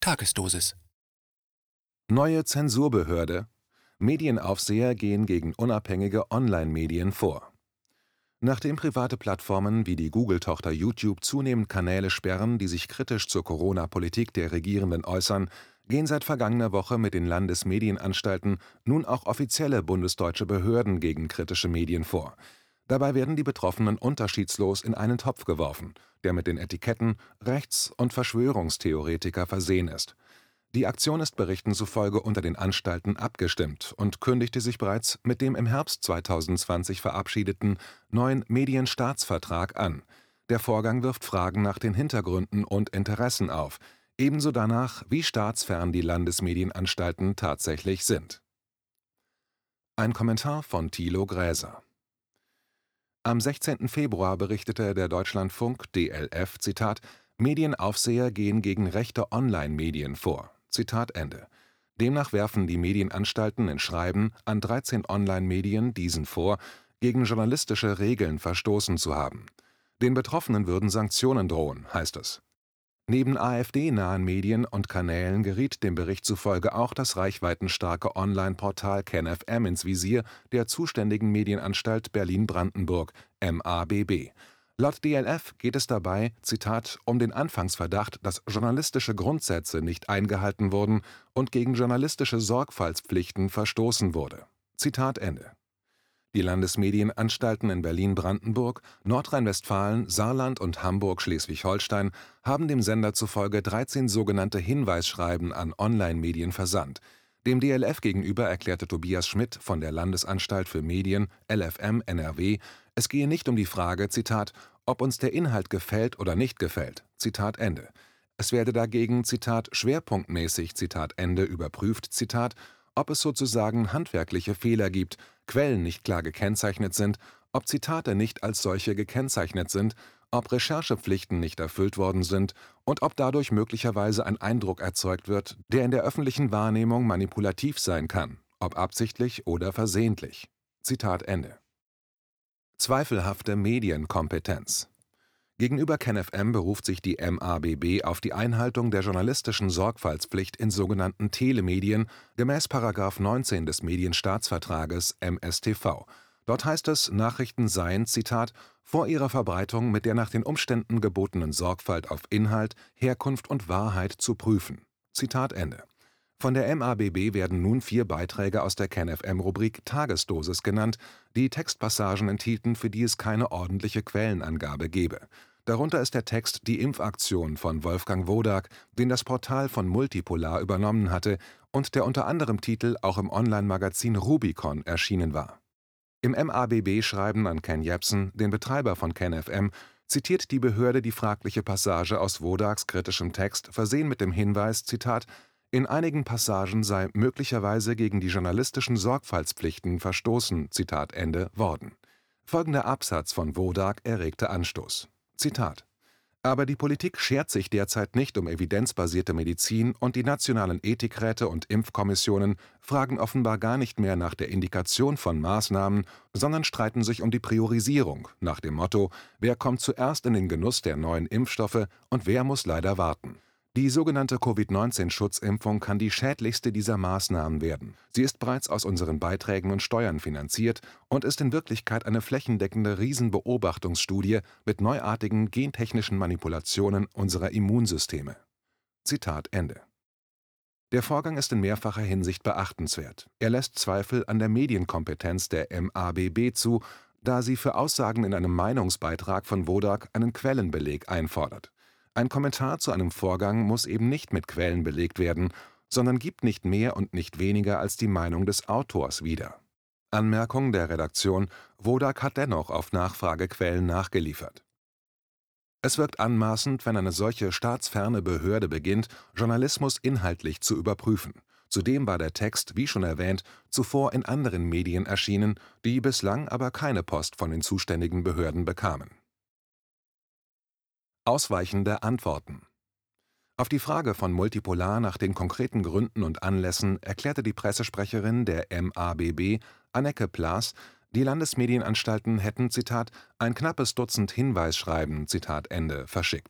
Tagesdosis. Neue Zensurbehörde. Medienaufseher gehen gegen unabhängige Online-Medien vor. Nachdem private Plattformen wie die Google-Tochter YouTube zunehmend Kanäle sperren, die sich kritisch zur Corona-Politik der Regierenden äußern, gehen seit vergangener Woche mit den Landesmedienanstalten nun auch offizielle bundesdeutsche Behörden gegen kritische Medien vor. Dabei werden die Betroffenen unterschiedslos in einen Topf geworfen, der mit den Etiketten Rechts- und Verschwörungstheoretiker versehen ist. Die Aktion ist Berichten zufolge unter den Anstalten abgestimmt und kündigte sich bereits mit dem im Herbst 2020 verabschiedeten neuen Medienstaatsvertrag an. Der Vorgang wirft Fragen nach den Hintergründen und Interessen auf, ebenso danach, wie staatsfern die Landesmedienanstalten tatsächlich sind. Ein Kommentar von Thilo Gräser. Am 16. Februar berichtete der Deutschlandfunk DLF, Zitat, Medienaufseher gehen gegen rechte Online-Medien vor. Zitat Ende. Demnach werfen die Medienanstalten in Schreiben an 13 Online-Medien diesen vor, gegen journalistische Regeln verstoßen zu haben. Den Betroffenen würden Sanktionen drohen, heißt es. Neben AfD-nahen Medien und Kanälen geriet dem Bericht zufolge auch das reichweitenstarke Online-Portal KenFM ins Visier der zuständigen Medienanstalt Berlin-Brandenburg, MABB. Laut DLF geht es dabei, Zitat, um den Anfangsverdacht, dass journalistische Grundsätze nicht eingehalten wurden und gegen journalistische Sorgfaltspflichten verstoßen wurde. Zitat Ende. Die Landesmedienanstalten in Berlin-Brandenburg, Nordrhein-Westfalen, Saarland und Hamburg-Schleswig-Holstein haben dem Sender zufolge 13 sogenannte Hinweisschreiben an Online-Medien versandt. Dem DLF gegenüber erklärte Tobias Schmidt von der Landesanstalt für Medien LFM NRW, es gehe nicht um die Frage, Zitat, ob uns der Inhalt gefällt oder nicht gefällt, Zitat Ende. Es werde dagegen, Zitat, schwerpunktmäßig, Zitat Ende, überprüft, Zitat, ob es sozusagen handwerkliche Fehler gibt, Quellen nicht klar gekennzeichnet sind, ob Zitate nicht als solche gekennzeichnet sind, ob Recherchepflichten nicht erfüllt worden sind und ob dadurch möglicherweise ein Eindruck erzeugt wird, der in der öffentlichen Wahrnehmung manipulativ sein kann, ob absichtlich oder versehentlich. Zitat Ende. Zweifelhafte Medienkompetenz. Gegenüber KenFM beruft sich die MABB auf die Einhaltung der journalistischen Sorgfaltspflicht in sogenannten Telemedien gemäß § 19 des Medienstaatsvertrages MStV. Dort heißt es, Nachrichten seien, Zitat, vor ihrer Verbreitung mit der nach den Umständen gebotenen Sorgfalt auf Inhalt, Herkunft und Wahrheit zu prüfen. Zitat Ende. Von der MABB werden nun 4 Beiträge aus der KenFM-Rubrik Tagesdosis genannt, die Textpassagen enthielten, für die es keine ordentliche Quellenangabe gebe. Darunter ist der Text Die Impfaktion von Wolfgang Wodak, den das Portal von Multipolar übernommen hatte und der unter anderem Titel auch im Online-Magazin Rubicon erschienen war. Im MABB-Schreiben an Ken Jepsen, den Betreiber von KenFM, zitiert die Behörde die fragliche Passage aus Wodaks kritischem Text, versehen mit dem Hinweis, Zitat, in einigen Passagen sei möglicherweise gegen die journalistischen Sorgfaltspflichten verstoßen, Zitat Ende, worden. Folgender Absatz von Wodak erregte Anstoß. Zitat: Aber die Politik schert sich derzeit nicht um evidenzbasierte Medizin und die nationalen Ethikräte und Impfkommissionen fragen offenbar gar nicht mehr nach der Indikation von Maßnahmen, sondern streiten sich um die Priorisierung, nach dem Motto, wer kommt zuerst in den Genuss der neuen Impfstoffe und wer muss leider warten. Die sogenannte Covid-19-Schutzimpfung kann die schädlichste dieser Maßnahmen werden. Sie ist bereits aus unseren Beiträgen und Steuern finanziert und ist in Wirklichkeit eine flächendeckende Riesenbeobachtungsstudie mit neuartigen gentechnischen Manipulationen unserer Immunsysteme. Zitat Ende. Der Vorgang ist in mehrfacher Hinsicht beachtenswert. Er lässt Zweifel an der Medienkompetenz der MABB zu, da sie für Aussagen in einem Meinungsbeitrag von Wodak einen Quellenbeleg einfordert. Ein Kommentar zu einem Vorgang muss eben nicht mit Quellen belegt werden, sondern gibt nicht mehr und nicht weniger als die Meinung des Autors wieder. Anmerkung der Redaktion: Wodak hat dennoch auf Nachfrage Quellen nachgeliefert. Es wirkt anmaßend, wenn eine solche staatsferne Behörde beginnt, Journalismus inhaltlich zu überprüfen. Zudem war der Text, wie schon erwähnt, zuvor in anderen Medien erschienen, die bislang aber keine Post von den zuständigen Behörden bekamen. Ausweichende Antworten. Auf die Frage von Multipolar nach den konkreten Gründen und Anlässen erklärte die Pressesprecherin der MABB, Anneke Plaß, die Landesmedienanstalten hätten, Zitat, ein knappes Dutzend Hinweisschreiben, Zitat Ende, verschickt.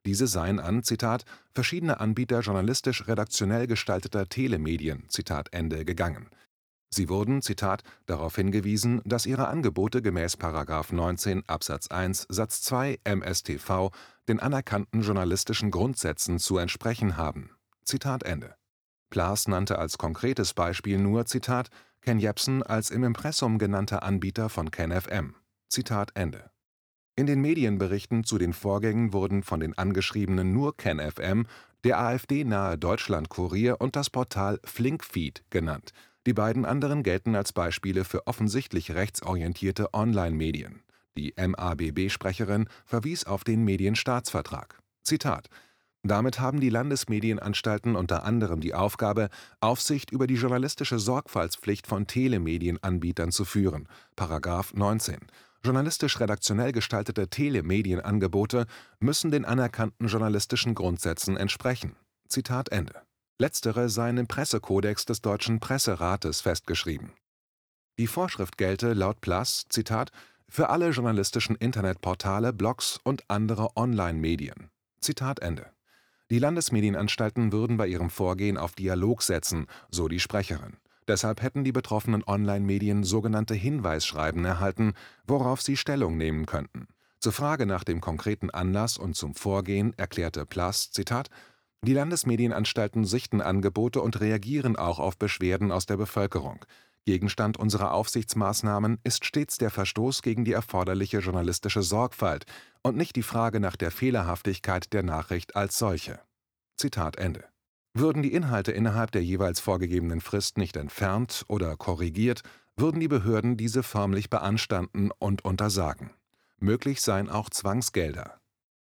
Diese seien an, Zitat, verschiedene Anbieter journalistisch-redaktionell gestalteter Telemedien, Zitat Ende, gegangen. Sie wurden, Zitat, darauf hingewiesen, dass ihre Angebote gemäß § 19 Absatz 1 Satz 2 MStV den anerkannten journalistischen Grundsätzen zu entsprechen haben. Zitat Ende. Plaß nannte als konkretes Beispiel nur, Zitat, Ken Jebsen als im Impressum genannter Anbieter von KenFM. Zitat Ende. In den Medienberichten zu den Vorgängen wurden von den Angeschriebenen nur KenFM, der AfD-nahe Deutschland-Kurier und das Portal Flinkfeed genannt. Die beiden anderen gelten als Beispiele für offensichtlich rechtsorientierte Online-Medien. Die MABB-Sprecherin verwies auf den Medienstaatsvertrag. Zitat: Damit haben die Landesmedienanstalten unter anderem die Aufgabe, Aufsicht über die journalistische Sorgfaltspflicht von Telemedienanbietern zu führen. § 19. Journalistisch-redaktionell gestaltete Telemedienangebote müssen den anerkannten journalistischen Grundsätzen entsprechen. Zitat Ende. Letztere seien im Pressekodex des Deutschen Presserates festgeschrieben. Die Vorschrift gelte laut Plaß, Zitat, für alle journalistischen Internetportale, Blogs und andere Online-Medien. Zitat Ende. Die Landesmedienanstalten würden bei ihrem Vorgehen auf Dialog setzen, so die Sprecherin. Deshalb hätten die betroffenen Online-Medien sogenannte Hinweisschreiben erhalten, worauf sie Stellung nehmen könnten. Zur Frage nach dem konkreten Anlass und zum Vorgehen erklärte Plaß, Zitat, die Landesmedienanstalten sichten Angebote und reagieren auch auf Beschwerden aus der Bevölkerung. Gegenstand unserer Aufsichtsmaßnahmen ist stets der Verstoß gegen die erforderliche journalistische Sorgfalt und nicht die Frage nach der Fehlerhaftigkeit der Nachricht als solche. Zitat Ende. Würden die Inhalte innerhalb der jeweils vorgegebenen Frist nicht entfernt oder korrigiert, würden die Behörden diese förmlich beanstanden und untersagen. Möglich seien auch Zwangsgelder.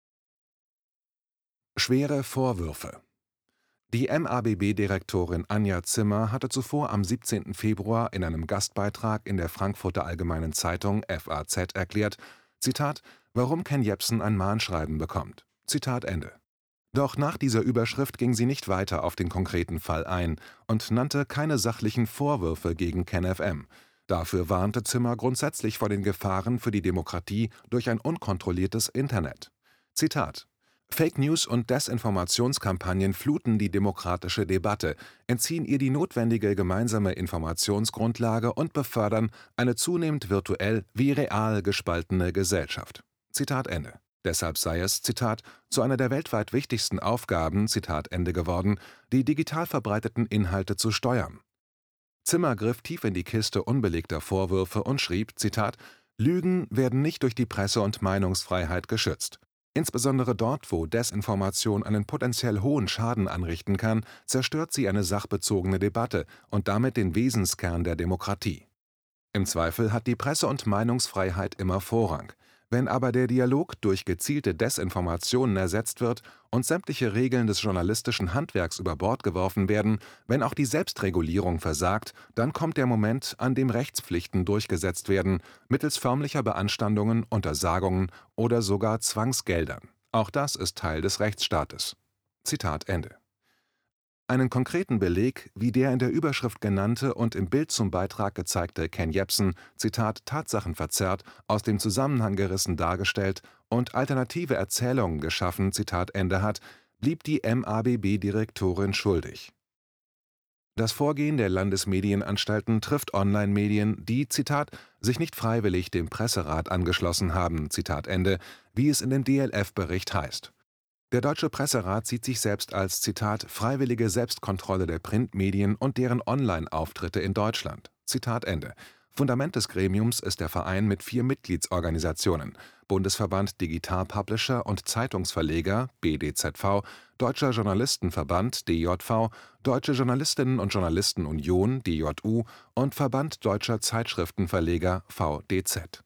Schwere Vorwürfe. Die MABB-Direktorin Anja Zimmer hatte zuvor am 17. Februar in einem Gastbeitrag in der Frankfurter Allgemeinen Zeitung FAZ erklärt, Zitat, warum Ken Jebsen ein Mahnschreiben bekommt. Zitat Ende. Doch nach dieser Überschrift ging sie nicht weiter auf den konkreten Fall ein und nannte keine sachlichen Vorwürfe gegen KenFM. Dafür warnte Zimmer grundsätzlich vor den Gefahren für die Demokratie durch ein unkontrolliertes Internet. Zitat: Fake News und Desinformationskampagnen fluten die demokratische Debatte, entziehen ihr die notwendige gemeinsame Informationsgrundlage und befördern eine zunehmend virtuell wie real gespaltene Gesellschaft. Zitat Ende. Deshalb sei es, Zitat, zu einer der weltweit wichtigsten Aufgaben, Zitat Ende, geworden, die digital verbreiteten Inhalte zu steuern. Zimmer griff tief in die Kiste unbelegter Vorwürfe und schrieb, Zitat, Lügen werden nicht durch die Presse- und Meinungsfreiheit geschützt. Insbesondere dort, wo Desinformation einen potenziell hohen Schaden anrichten kann, zerstört sie eine sachbezogene Debatte und damit den Wesenskern der Demokratie. Im Zweifel hat die Presse- und Meinungsfreiheit immer Vorrang. Wenn aber der Dialog durch gezielte Desinformationen ersetzt wird und sämtliche Regeln des journalistischen Handwerks über Bord geworfen werden, wenn auch die Selbstregulierung versagt, dann kommt der Moment, an dem Rechtspflichten durchgesetzt werden, mittels förmlicher Beanstandungen, Untersagungen oder sogar Zwangsgeldern. Auch das ist Teil des Rechtsstaates. Zitat Ende. Einen konkreten Beleg, wie der in der Überschrift genannte und im Bild zum Beitrag gezeigte Ken Jebsen, Zitat, tatsachenverzerrt, aus dem Zusammenhang gerissen dargestellt und alternative Erzählungen geschaffen, Zitat Ende hat, blieb die MABB-Direktorin schuldig. Das Vorgehen der Landesmedienanstalten trifft Online-Medien, die, Zitat, sich nicht freiwillig dem Presserat angeschlossen haben, Zitat Ende, wie es in dem DLF-Bericht heißt. Der Deutsche Presserat sieht sich selbst als, Zitat, freiwillige Selbstkontrolle der Printmedien und deren Online-Auftritte in Deutschland. Zitat Ende. Fundament des Gremiums ist der Verein mit 4 Mitgliedsorganisationen: Bundesverband Digital Publisher und Zeitungsverleger (BDZV), Deutscher Journalistenverband (DJV), Deutsche Journalistinnen und Journalisten Union (DJU) und Verband Deutscher Zeitschriftenverleger (VDZ).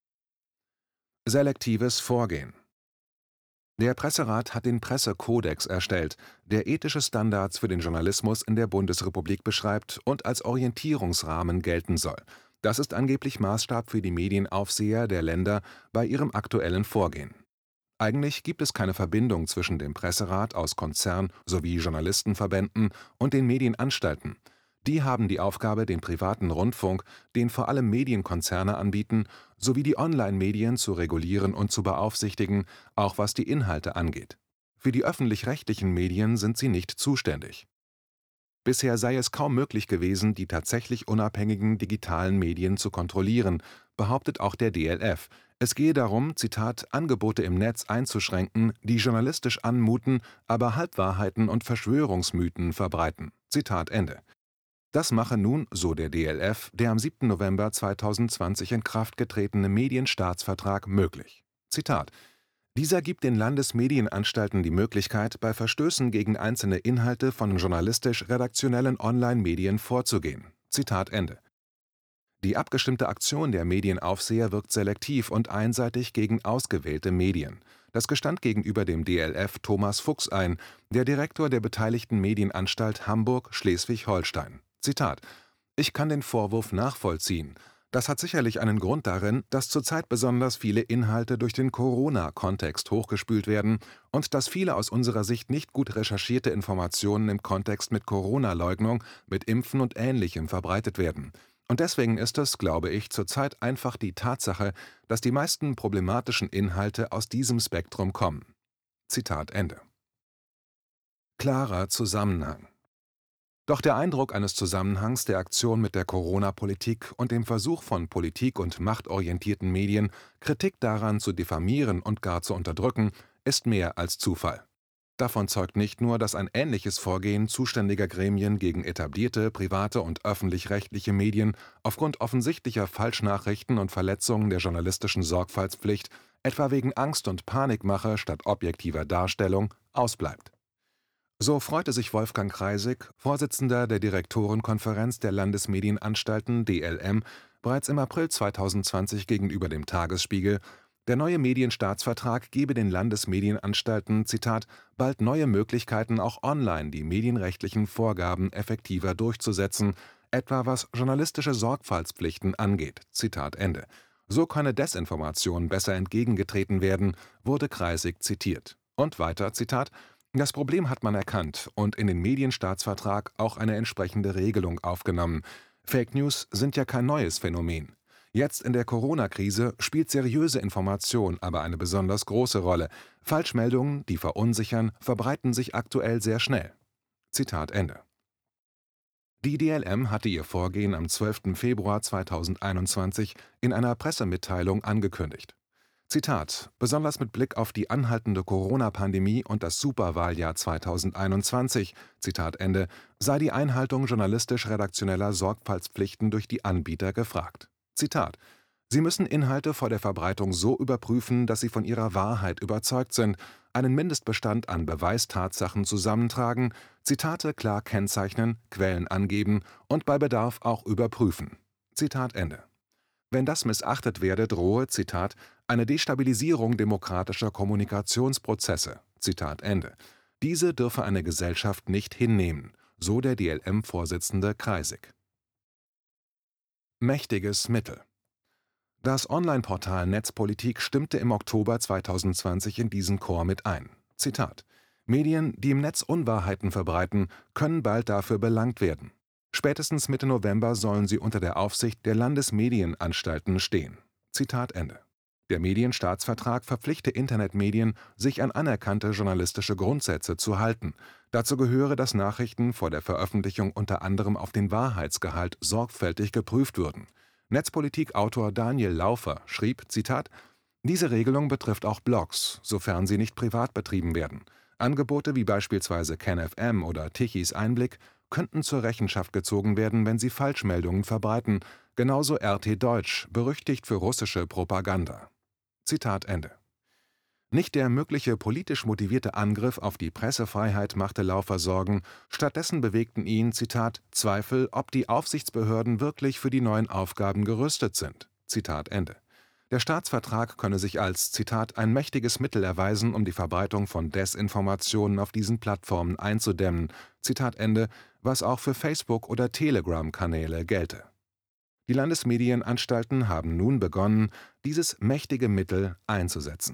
Selektives Vorgehen. Der Presserat hat den Pressekodex erstellt, der ethische Standards für den Journalismus in der Bundesrepublik beschreibt und als Orientierungsrahmen gelten soll. Das ist angeblich Maßstab für die Medienaufseher der Länder bei ihrem aktuellen Vorgehen. Eigentlich gibt es keine Verbindung zwischen dem Presserat aus Konzern- sowie Journalistenverbänden und den Medienanstalten. Die haben die Aufgabe, den privaten Rundfunk, den vor allem Medienkonzerne anbieten, sowie die Online-Medien zu regulieren und zu beaufsichtigen, auch was die Inhalte angeht. Für die öffentlich-rechtlichen Medien sind sie nicht zuständig. Bisher sei es kaum möglich gewesen, die tatsächlich unabhängigen digitalen Medien zu kontrollieren, behauptet auch der DLF. Es gehe darum, Zitat, Angebote im Netz einzuschränken, die journalistisch anmuten, aber Halbwahrheiten und Verschwörungsmythen verbreiten. Zitat Ende. Das mache nun, so der DLF, der am 7. November 2020 in Kraft getretene Medienstaatsvertrag möglich. Zitat: Dieser gibt den Landesmedienanstalten die Möglichkeit, bei Verstößen gegen einzelne Inhalte von journalistisch-redaktionellen Online-Medien vorzugehen. Zitat Ende. Die abgestimmte Aktion der Medienaufseher wirkt selektiv und einseitig gegen ausgewählte Medien. Das gestand gegenüber dem DLF Thomas Fuchs ein, der Direktor der beteiligten Medienanstalt Hamburg-Schleswig-Holstein. Zitat: Ich kann den Vorwurf nachvollziehen. Das hat sicherlich einen Grund darin, dass zurzeit besonders viele Inhalte durch den Corona-Kontext hochgespült werden und dass viele aus unserer Sicht nicht gut recherchierte Informationen im Kontext mit Corona-Leugnung, mit Impfen und Ähnlichem verbreitet werden. Und deswegen ist es, glaube ich, zurzeit einfach die Tatsache, dass die meisten problematischen Inhalte aus diesem Spektrum kommen. Zitat Ende. Klarer Zusammenhang. Doch der Eindruck eines Zusammenhangs der Aktion mit der Corona-Politik und dem Versuch von politik- und machtorientierten Medien, Kritik daran zu diffamieren und gar zu unterdrücken, ist mehr als Zufall. Davon zeugt nicht nur, dass ein ähnliches Vorgehen zuständiger Gremien gegen etablierte, private und öffentlich-rechtliche Medien aufgrund offensichtlicher Falschnachrichten und Verletzungen der journalistischen Sorgfaltspflicht, etwa wegen Angst- und Panikmache statt objektiver Darstellung, ausbleibt. So freute sich Wolfgang Kreisig, Vorsitzender der Direktorenkonferenz der Landesmedienanstalten DLM, bereits im April 2020 gegenüber dem Tagesspiegel, der neue Medienstaatsvertrag gebe den Landesmedienanstalten, Zitat, bald neue Möglichkeiten, auch online die medienrechtlichen Vorgaben effektiver durchzusetzen, etwa was journalistische Sorgfaltspflichten angeht. Zitat Ende. So könne Desinformation besser entgegengetreten werden, wurde Kreisig zitiert. Und weiter, Zitat: Das Problem hat man erkannt und in den Medienstaatsvertrag auch eine entsprechende Regelung aufgenommen. Fake News sind ja kein neues Phänomen. Jetzt in der Corona-Krise spielt seriöse Information aber eine besonders große Rolle. Falschmeldungen, die verunsichern, verbreiten sich aktuell sehr schnell. Zitat Ende. Die DLM hatte ihr Vorgehen am 12. Februar 2021 in einer Pressemitteilung angekündigt. Zitat: Besonders mit Blick auf die anhaltende Corona-Pandemie und das Superwahljahr 2021, Zitat Ende, sei die Einhaltung journalistisch-redaktioneller Sorgfaltspflichten durch die Anbieter gefragt. Zitat: Sie müssen Inhalte vor der Verbreitung so überprüfen, dass sie von ihrer Wahrheit überzeugt sind, einen Mindestbestand an Beweistatsachen zusammentragen, Zitate klar kennzeichnen, Quellen angeben und bei Bedarf auch überprüfen. Zitat Ende. Wenn das missachtet werde, drohe, Zitat, eine Destabilisierung demokratischer Kommunikationsprozesse. Zitat Ende. Diese dürfe eine Gesellschaft nicht hinnehmen, so der DLM-Vorsitzende Kreisig. Mächtiges Mittel. Das Online-Portal Netzpolitik stimmte im Oktober 2020 in diesen Chor mit ein. Zitat: Medien, die im Netz Unwahrheiten verbreiten, können bald dafür belangt werden. Spätestens Mitte November sollen sie unter der Aufsicht der Landesmedienanstalten stehen. Zitat Ende. Der Medienstaatsvertrag verpflichte Internetmedien, sich an anerkannte journalistische Grundsätze zu halten. Dazu gehöre, dass Nachrichten vor der Veröffentlichung unter anderem auf den Wahrheitsgehalt sorgfältig geprüft würden. Netzpolitik-Autor Daniel Laufer schrieb, Zitat: Diese Regelung betrifft auch Blogs, sofern sie nicht privat betrieben werden. Angebote wie beispielsweise KenFM oder Tichys Einblick könnten zur Rechenschaft gezogen werden, wenn sie Falschmeldungen verbreiten, genauso RT Deutsch, berüchtigt für russische Propaganda. Zitat Ende. Nicht der mögliche politisch motivierte Angriff auf die Pressefreiheit machte Laufer Sorgen, stattdessen bewegten ihn, Zitat, Zweifel, ob die Aufsichtsbehörden wirklich für die neuen Aufgaben gerüstet sind. Zitat Ende. Der Staatsvertrag könne sich als, Zitat, ein mächtiges Mittel erweisen, um die Verbreitung von Desinformationen auf diesen Plattformen einzudämmen, Zitat Ende, was auch für Facebook- oder Telegram-Kanäle gelte. Die Landesmedienanstalten haben nun begonnen, dieses mächtige Mittel einzusetzen.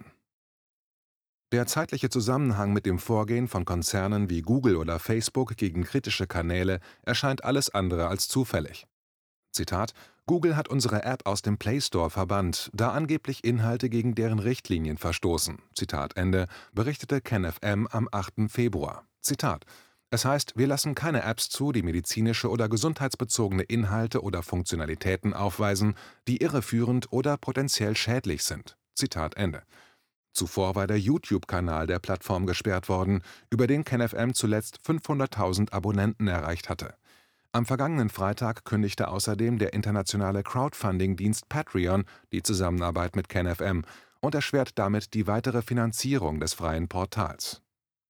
Der zeitliche Zusammenhang mit dem Vorgehen von Konzernen wie Google oder Facebook gegen kritische Kanäle erscheint alles andere als zufällig. Zitat: Google hat unsere App aus dem Play Store verbannt, da angeblich Inhalte gegen deren Richtlinien verstoßen. Zitat Ende, berichtete KenFM am 8. Februar. Zitat: Es heißt, wir lassen keine Apps zu, die medizinische oder gesundheitsbezogene Inhalte oder Funktionalitäten aufweisen, die irreführend oder potenziell schädlich sind. Zitat Ende. Zuvor war der YouTube-Kanal der Plattform gesperrt worden, über den KenFM zuletzt 500.000 Abonnenten erreicht hatte. Am vergangenen Freitag kündigte außerdem der internationale Crowdfunding-Dienst Patreon die Zusammenarbeit mit KenFM und erschwert damit die weitere Finanzierung des freien Portals.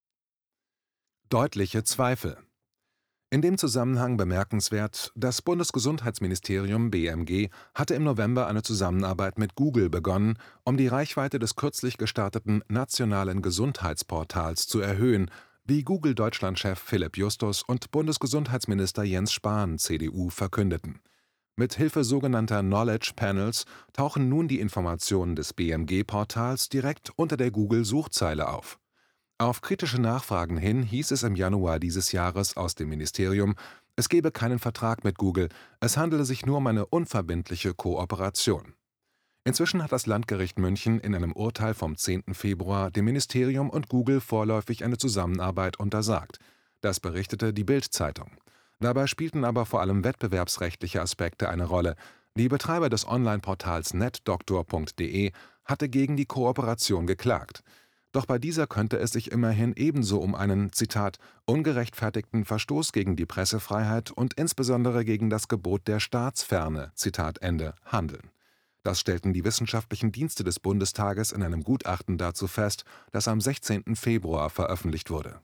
Deutliche Zweifel. In dem Zusammenhang bemerkenswert: Das Bundesgesundheitsministerium (BMG) hatte im November eine Zusammenarbeit mit Google begonnen, um die Reichweite des kürzlich gestarteten Nationalen Gesundheitsportals zu erhöhen, wie Google-Deutschland-Chef Philipp Justus und Bundesgesundheitsminister Jens Spahn (CDU) verkündeten. Mit Hilfe sogenannter Knowledge Panels tauchen nun die Informationen des BMG-Portals direkt unter der Google-Suchzeile auf. Auf kritische Nachfragen hin hieß es im Januar dieses Jahres aus dem Ministerium, es gebe keinen Vertrag mit Google, es handele sich nur um eine unverbindliche Kooperation. Inzwischen hat das Landgericht München in einem Urteil vom 10. Februar dem Ministerium und Google vorläufig eine Zusammenarbeit untersagt. Das berichtete die Bild-Zeitung. Dabei spielten aber vor allem wettbewerbsrechtliche Aspekte eine Rolle. Die Betreiber des Online-Portals netdoktor.de hatte gegen die Kooperation geklagt. Doch bei dieser könnte es sich immerhin ebenso um einen, Zitat, ungerechtfertigten Verstoß gegen die Pressefreiheit und insbesondere gegen das Gebot der Staatsferne, Zitat Ende, handeln. Das stellten die wissenschaftlichen Dienste des Bundestages in einem Gutachten dazu fest, das am 16. Februar veröffentlicht wurde.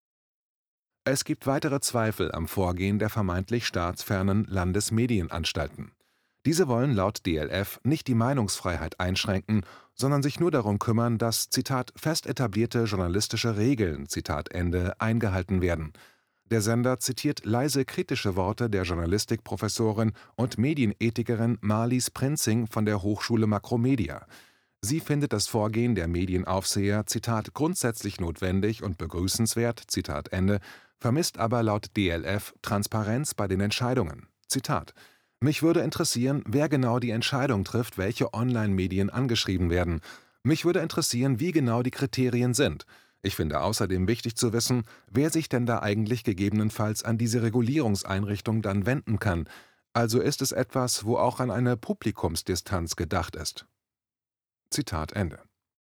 Es gibt weitere Zweifel am Vorgehen der vermeintlich staatsfernen Landesmedienanstalten. Diese wollen laut DLF nicht die Meinungsfreiheit einschränken, sondern sich nur darum kümmern, dass, Zitat, fest etablierte journalistische Regeln, Zitat Ende, eingehalten werden. Der Sender zitiert leise kritische Worte der Journalistikprofessorin und Medienethikerin Marlies Prinzing von der Hochschule Makromedia. Sie findet das Vorgehen der Medienaufseher, Zitat, grundsätzlich notwendig und begrüßenswert, Zitat Ende, vermisst aber laut DLF Transparenz bei den Entscheidungen. Zitat: Mich würde interessieren, wer genau die Entscheidung trifft, welche Online-Medien angeschrieben werden. Mich würde interessieren, wie genau die Kriterien sind. Ich finde außerdem wichtig zu wissen, wer sich denn da eigentlich gegebenenfalls an diese Regulierungseinrichtung dann wenden kann. Also ist es etwas, wo auch an eine Publikumsdistanz gedacht ist. Zitat Ende.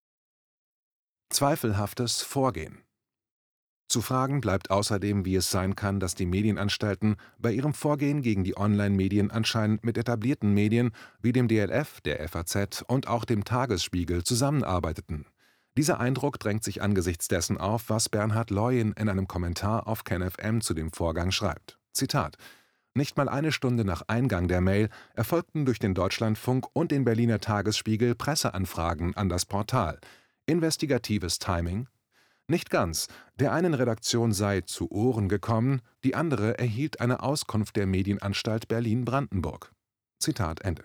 Zweifelhaftes Vorgehen. Zu fragen bleibt außerdem, wie es sein kann, dass die Medienanstalten bei ihrem Vorgehen gegen die Online-Medien anscheinend mit etablierten Medien wie dem DLF, der FAZ und auch dem Tagesspiegel zusammenarbeiteten. Dieser Eindruck drängt sich angesichts dessen auf, was Bernhard Leuen in einem Kommentar auf KenFM zu dem Vorgang schreibt. Zitat: Nicht mal eine Stunde nach Eingang der Mail erfolgten durch den Deutschlandfunk und den Berliner Tagesspiegel Presseanfragen an das Portal. Investigatives Timing? Nicht ganz. Der einen Redaktion sei zu Ohren gekommen, die andere erhielt eine Auskunft der Medienanstalt Berlin-Brandenburg. Zitat Ende.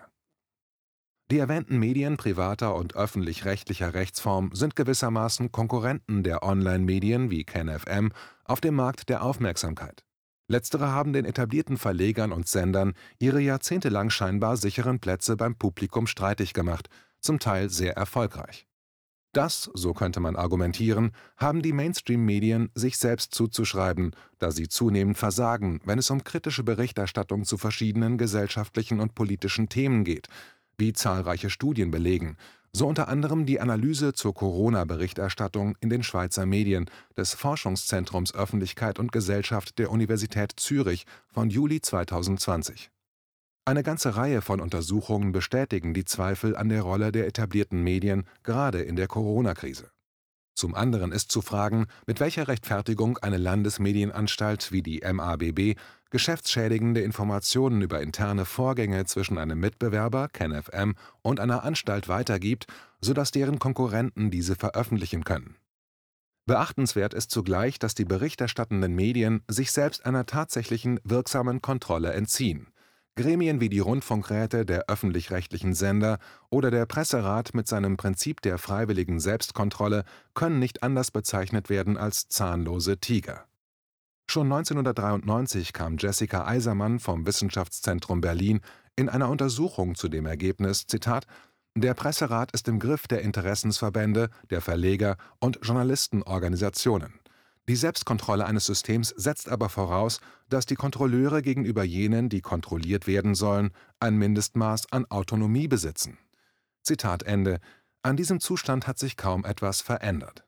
Die erwähnten Medien privater und öffentlich-rechtlicher Rechtsform sind gewissermaßen Konkurrenten der Online-Medien wie KenFM auf dem Markt der Aufmerksamkeit. Letztere haben den etablierten Verlegern und Sendern ihre jahrzehntelang scheinbar sicheren Plätze beim Publikum streitig gemacht, zum Teil sehr erfolgreich. Das, so könnte man argumentieren, haben die Mainstream-Medien sich selbst zuzuschreiben, da sie zunehmend versagen, wenn es um kritische Berichterstattung zu verschiedenen gesellschaftlichen und politischen Themen geht, wie zahlreiche Studien belegen, so unter anderem die Analyse zur Corona-Berichterstattung in den Schweizer Medien des Forschungszentrums Öffentlichkeit und Gesellschaft der Universität Zürich von Juli 2020. Eine ganze Reihe von Untersuchungen bestätigen die Zweifel an der Rolle der etablierten Medien, gerade in der Corona-Krise. Zum anderen ist zu fragen, mit welcher Rechtfertigung eine Landesmedienanstalt wie die MABB geschäftsschädigende Informationen über interne Vorgänge zwischen einem Mitbewerber, KenFM, und einer Anstalt weitergibt, sodass deren Konkurrenten diese veröffentlichen können. Beachtenswert ist zugleich, dass die berichterstattenden Medien sich selbst einer tatsächlichen wirksamen Kontrolle entziehen. Gremien wie die Rundfunkräte der öffentlich-rechtlichen Sender oder der Presserat mit seinem Prinzip der freiwilligen Selbstkontrolle können nicht anders bezeichnet werden als zahnlose Tiger. Schon 1993 kam Jessica Eisermann vom Wissenschaftszentrum Berlin in einer Untersuchung zu dem Ergebnis, Zitat, der Presserat ist im Griff der Interessensverbände, der Verleger und Journalistenorganisationen. Die Selbstkontrolle eines Systems setzt aber voraus, dass die Kontrolleure gegenüber jenen, die kontrolliert werden sollen, ein Mindestmaß an Autonomie besitzen. Zitat Ende. An diesem Zustand hat sich kaum etwas verändert.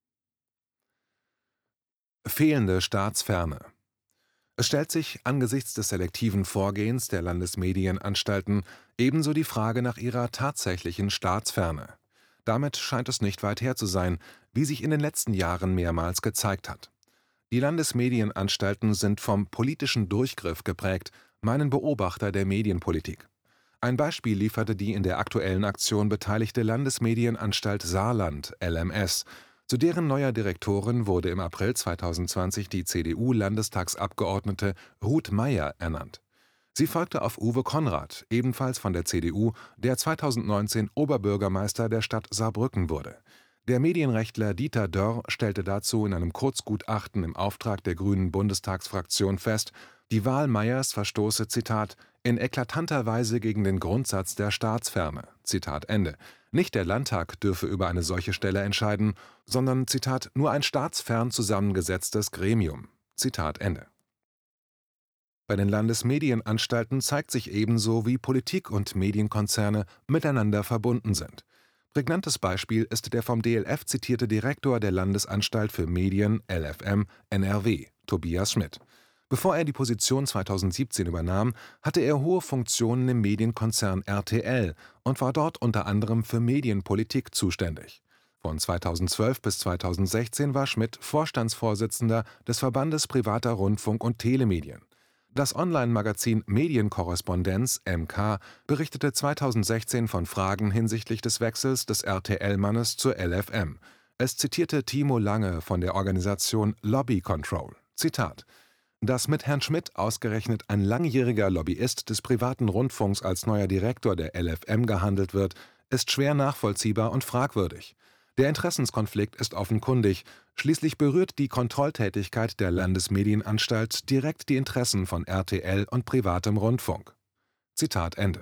Fehlende Staatsferne. Es stellt sich angesichts des selektiven Vorgehens der Landesmedienanstalten ebenso die Frage nach ihrer tatsächlichen Staatsferne. Damit scheint es nicht weit her zu sein, wie sich in den letzten Jahren mehrmals gezeigt hat. Die Landesmedienanstalten sind vom politischen Durchgriff geprägt, meinen Beobachter der Medienpolitik. Ein Beispiel lieferte die in der aktuellen Aktion beteiligte Landesmedienanstalt Saarland (LMS). Zu deren neuer Direktorin wurde im April 2020 die CDU-Landestagsabgeordnete Ruth Meier ernannt. Sie folgte auf Uwe Konrad, ebenfalls von der CDU, der 2019 Oberbürgermeister der Stadt Saarbrücken wurde. Der Medienrechtler Dieter Dörr stellte dazu in einem Kurzgutachten im Auftrag der Grünen Bundestagsfraktion fest, die Wahl Meiers verstoße, Zitat, in eklatanter Weise gegen den Grundsatz der Staatsferne. Zitat Ende. Nicht der Landtag dürfe über eine solche Stelle entscheiden, sondern, Zitat, nur ein staatsfern zusammengesetztes Gremium. Zitat Ende. Bei den Landesmedienanstalten zeigt sich ebenso, wie Politik und Medienkonzerne miteinander verbunden sind. Prägnantes Beispiel ist der vom DLF zitierte Direktor der Landesanstalt für Medien (LFM) NRW, Tobias Schmidt. Bevor er die Position 2017 übernahm, hatte er hohe Funktionen im Medienkonzern RTL und war dort unter anderem für Medienpolitik zuständig. Von 2012 bis 2016 war Schmidt Vorstandsvorsitzender des Verbandes privater Rundfunk- und Telemedien. Das Online-Magazin Medienkorrespondenz (MK) berichtete 2016 von Fragen hinsichtlich des Wechsels des RTL-Mannes zur LFM. Es zitierte Timo Lange von der Organisation Lobby Control. Zitat: Dass mit Herrn Schmidt ausgerechnet ein langjähriger Lobbyist des privaten Rundfunks als neuer Direktor der LFM gehandelt wird, ist schwer nachvollziehbar und fragwürdig. Der Interessenskonflikt ist offenkundig, schließlich berührt die Kontrolltätigkeit der Landesmedienanstalt direkt die Interessen von RTL und privatem Rundfunk. Zitat Ende.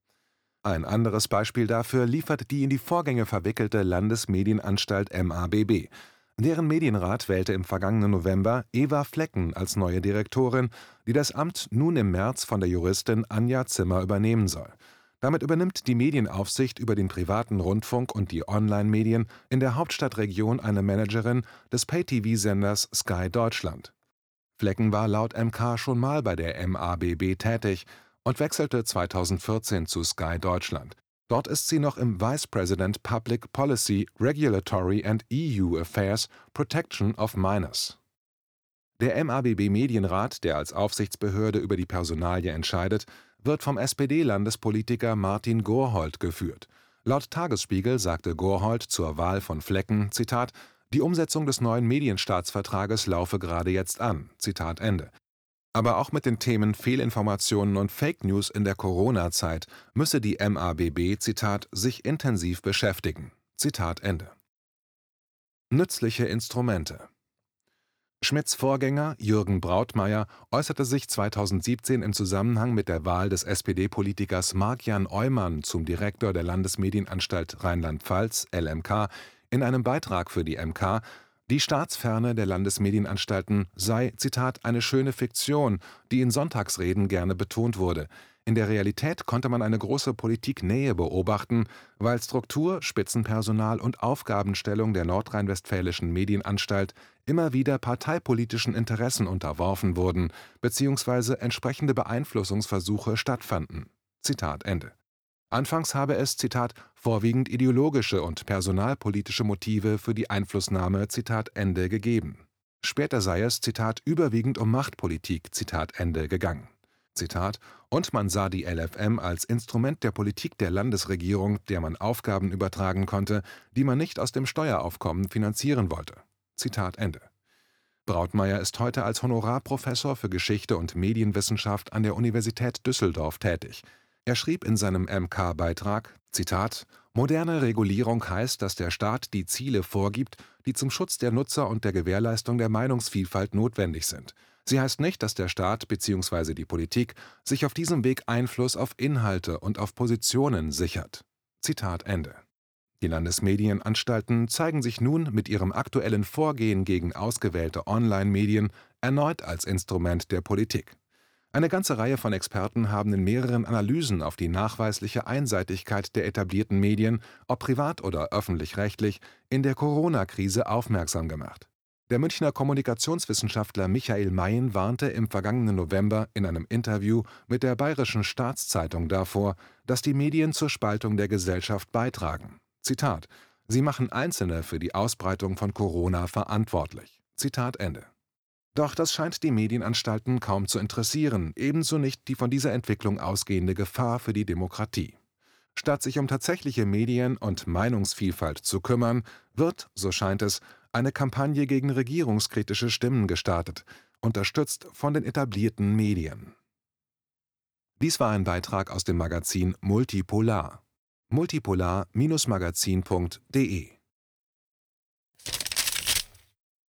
Ein anderes Beispiel dafür liefert die in die Vorgänge verwickelte Landesmedienanstalt MABB. Deren Medienrat wählte im vergangenen November Eva Flecken als neue Direktorin, die das Amt nun im März von der Juristin Anja Zimmer übernehmen soll. Damit übernimmt die Medienaufsicht über den privaten Rundfunk und die Online-Medien in der Hauptstadtregion eine Managerin des Pay-TV-Senders Sky Deutschland. Flecken war laut MK schon mal bei der MABB tätig und wechselte 2014 zu Sky Deutschland. Dort ist sie noch im Vice President Public Policy, Regulatory and EU Affairs, Protection of Minors. Der MABB-Medienrat, der als Aufsichtsbehörde über die Personalie entscheidet, wird vom SPD-Landespolitiker Martin Gorhold geführt. Laut Tagesspiegel sagte Gorhold zur Wahl von Flecken, Zitat, die Umsetzung des neuen Medienstaatsvertrages laufe gerade jetzt an. Zitat Ende. Aber auch mit den Themen Fehlinformationen und Fake News in der Corona-Zeit müsse die MABB, Zitat, sich intensiv beschäftigen. Zitat Ende. Nützliche Instrumente. Schmidts Vorgänger Jürgen Brautmeier äußerte sich 2017 im Zusammenhang mit der Wahl des SPD-Politikers Marc-Jan Eumann zum Direktor der Landesmedienanstalt Rheinland-Pfalz (LMK) in einem Beitrag für die MK, die Staatsferne der Landesmedienanstalten sei, Zitat, eine schöne Fiktion, die in Sonntagsreden gerne betont wurde. In der Realität konnte man eine große Politiknähe beobachten, weil Struktur, Spitzenpersonal und Aufgabenstellung der nordrhein-westfälischen Medienanstalt immer wieder parteipolitischen Interessen unterworfen wurden bzw. entsprechende Beeinflussungsversuche stattfanden. Zitat Ende. Anfangs habe es, Zitat, vorwiegend ideologische und personalpolitische Motive für die Einflussnahme, Zitat Ende, gegeben. Später sei es, Zitat, überwiegend um Machtpolitik, Zitat Ende, gegangen. Zitat, und man sah die LFM als Instrument der Politik der Landesregierung, der man Aufgaben übertragen konnte, die man nicht aus dem Steueraufkommen finanzieren wollte. Zitat Ende. Brautmeier ist heute als Honorarprofessor für Geschichte und Medienwissenschaft an der Universität Düsseldorf tätig. Er schrieb in seinem MK-Beitrag, Zitat, moderne Regulierung heißt, dass der Staat die Ziele vorgibt, die zum Schutz der Nutzer und der Gewährleistung der Meinungsvielfalt notwendig sind. Sie heißt nicht, dass der Staat bzw. die Politik sich auf diesem Weg Einfluss auf Inhalte und auf Positionen sichert. Zitat Ende. Die Landesmedienanstalten zeigen sich nun mit ihrem aktuellen Vorgehen gegen ausgewählte Online-Medien erneut als Instrument der Politik. Eine ganze Reihe von Experten haben in mehreren Analysen auf die nachweisliche Einseitigkeit der etablierten Medien, ob privat oder öffentlich-rechtlich, in der Corona-Krise aufmerksam gemacht. Der Münchner Kommunikationswissenschaftler Michael Mayen warnte im vergangenen November in einem Interview mit der Bayerischen Staatszeitung davor, dass die Medien zur Spaltung der Gesellschaft beitragen. Zitat: Sie machen Einzelne für die Ausbreitung von Corona verantwortlich. Zitat Ende. Doch das scheint die Medienanstalten kaum zu interessieren, ebenso nicht die von dieser Entwicklung ausgehende Gefahr für die Demokratie. Statt sich um tatsächliche Medien- und Meinungsvielfalt zu kümmern, wird, so scheint es, eine Kampagne gegen regierungskritische Stimmen gestartet, unterstützt von den etablierten Medien. Dies war ein Beitrag aus dem Magazin Multipolar. multipolar-magazin.de